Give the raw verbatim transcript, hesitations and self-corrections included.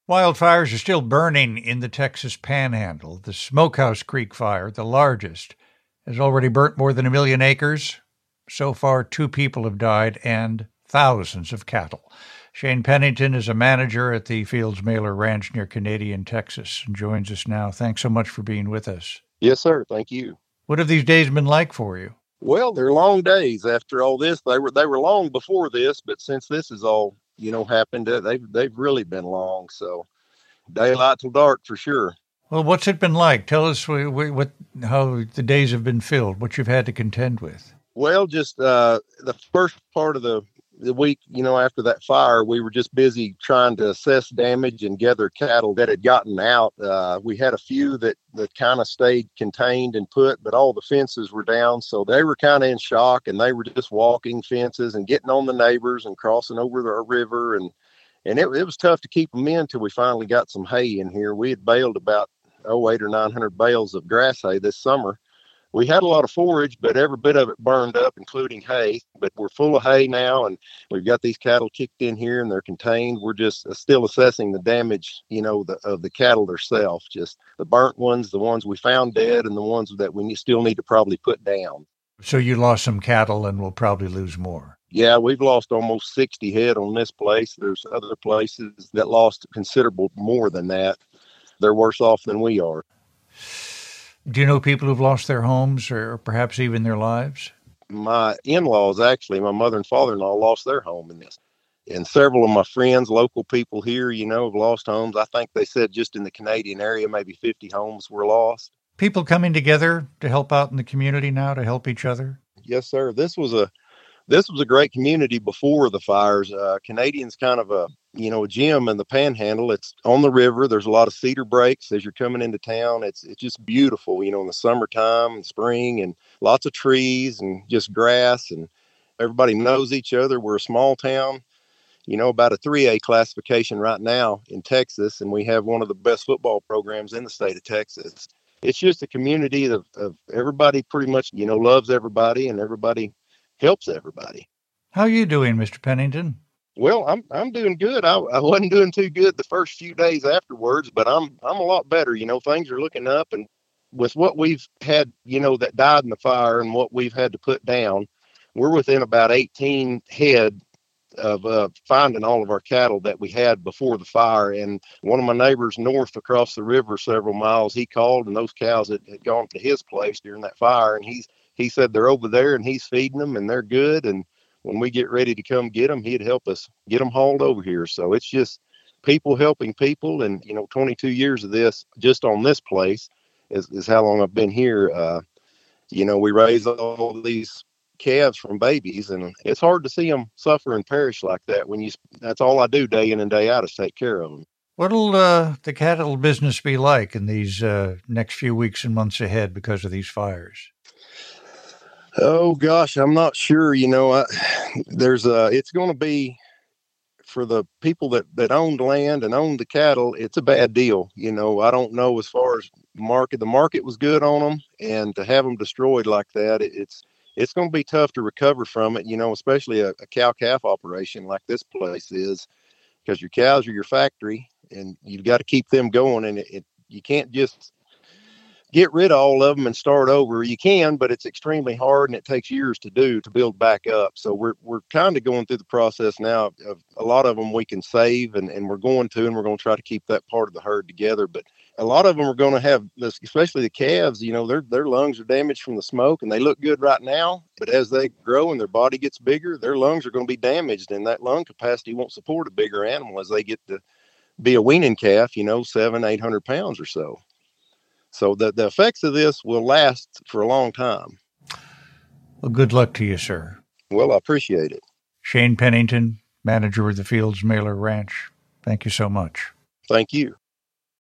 Wildfires are still burning in the Texas Panhandle. The Smokehouse Creek fire, the largest, has already burnt more than a million acres. So far, two people have died and thousands of cattle. Shane Pennington is a manager at the Fields Mailer Ranch near Canadian, Texas, and joins us now. Thanks so much for being with us. Yes, sir. Thank you. What have these days been like for you? Well, they're long days after all this. They were they were long before this, but since this has all, you know, happened, uh, they've they've really been long. So daylight till dark for sure. Well, what's it been like? Tell us what, what how the days have been filled, what you've had to contend with. Well, just uh, the first part of the, the week, you know, after that fire, we were just busy trying to assess damage and gather cattle that had gotten out. Uh, we had a few that, that kind of stayed contained and put, but all the fences were down. So they were kind of in shock, and they were just walking fences and getting on the neighbors and crossing over the river. And, and it, it was tough to keep them in until we finally got some hay in here. We had baled about, oh, eight or nine hundred bales of grass hay this summer. We had a lot of forage, but every bit of it burned up, including hay. But we're full of hay now, and we've got these cattle kicked in here, and they're contained. We're just uh, still assessing the damage, you know, the, of the cattle themselves, just the burnt ones, the ones we found dead, and the ones that we still need to probably put down. So you lost some cattle, and we'll probably lose more. Yeah, we've lost almost sixty head on this place. There's other places that lost considerable more than that. They're worse off than we are. Do you know people who've lost their homes or perhaps even their lives? My in-laws, actually, my mother and father-in-law lost their home in this. And several of my friends, local people here, you know, have lost homes. I think they said just in the Canadian area, maybe fifty homes were lost. People coming together to help out in the community now, to help each other? Yes, sir. This was a this was a great community before the fires. Uh, Canadian's kind of a, you know, a gem in the Panhandle. It's on the river. There's a lot of cedar breaks as you're coming into town. It's it's just beautiful, you know, in the summertime and spring, and lots of trees and just grass, and everybody knows each other. We're a small town, you know, about a three A classification right now in Texas, and we have one of the best football programs in the state of Texas. It's just a community of, of everybody pretty much, you know, loves everybody, and everybody helps everybody. How are you doing, Mister Pennington? Well, I'm I'm doing good. I, I wasn't doing too good the first few days afterwards, but I'm I'm a lot better. You know, things are looking up, and with what we've had, you know, that died in the fire and what we've had to put down, we're within about eighteen head of uh, finding all of our cattle that we had before the fire. And one of my neighbors north across the river several miles, he called, and those cows had, had gone to his place during that fire, and he's he said they're over there and he's feeding them and they're good. And when we get ready to come get them, he'd help us get them hauled over here. So it's just people helping people. And, you know, twenty-two years of this just on this place is, is how long I've been here. Uh, you know, we raise all these calves from babies, and it's hard to see them suffer and perish like that when you, that's all I do day in and day out is take care of them. What'll uh, the cattle business be like in these uh, next few weeks and months ahead because of these fires? Oh gosh, I'm not sure. You know, I, there's a, it's going to be for the people that, that owned land and owned the cattle. It's a bad deal. You know, I don't know as far as market, the market was good on them, and to have them destroyed like that, it, it's, it's going to be tough to recover from it, you know, especially a, a cow calf operation like this place is, because your cows are your factory and you've got to keep them going. And it, it you can't just get rid of all of them and start over. You can, but it's extremely hard, and it takes years to do to build back up. So we're we're kind of going through the process now of a lot of them we can save, and, and we're going to, and we're going to try to keep that part of the herd together. But a lot of them are going to have this, especially the calves, you know, their their lungs are damaged from the smoke, and they look good right now. But as they grow and their body gets bigger, their lungs are going to be damaged, and that lung capacity won't support a bigger animal as they get to be a weaning calf, you know, seven, eight hundred pounds or so. So the, the effects of this will last for a long time. Well, good luck to you, sir. Well, I appreciate it. Shane Pennington, manager of the Fields Mailer Ranch. Thank you so much. Thank you.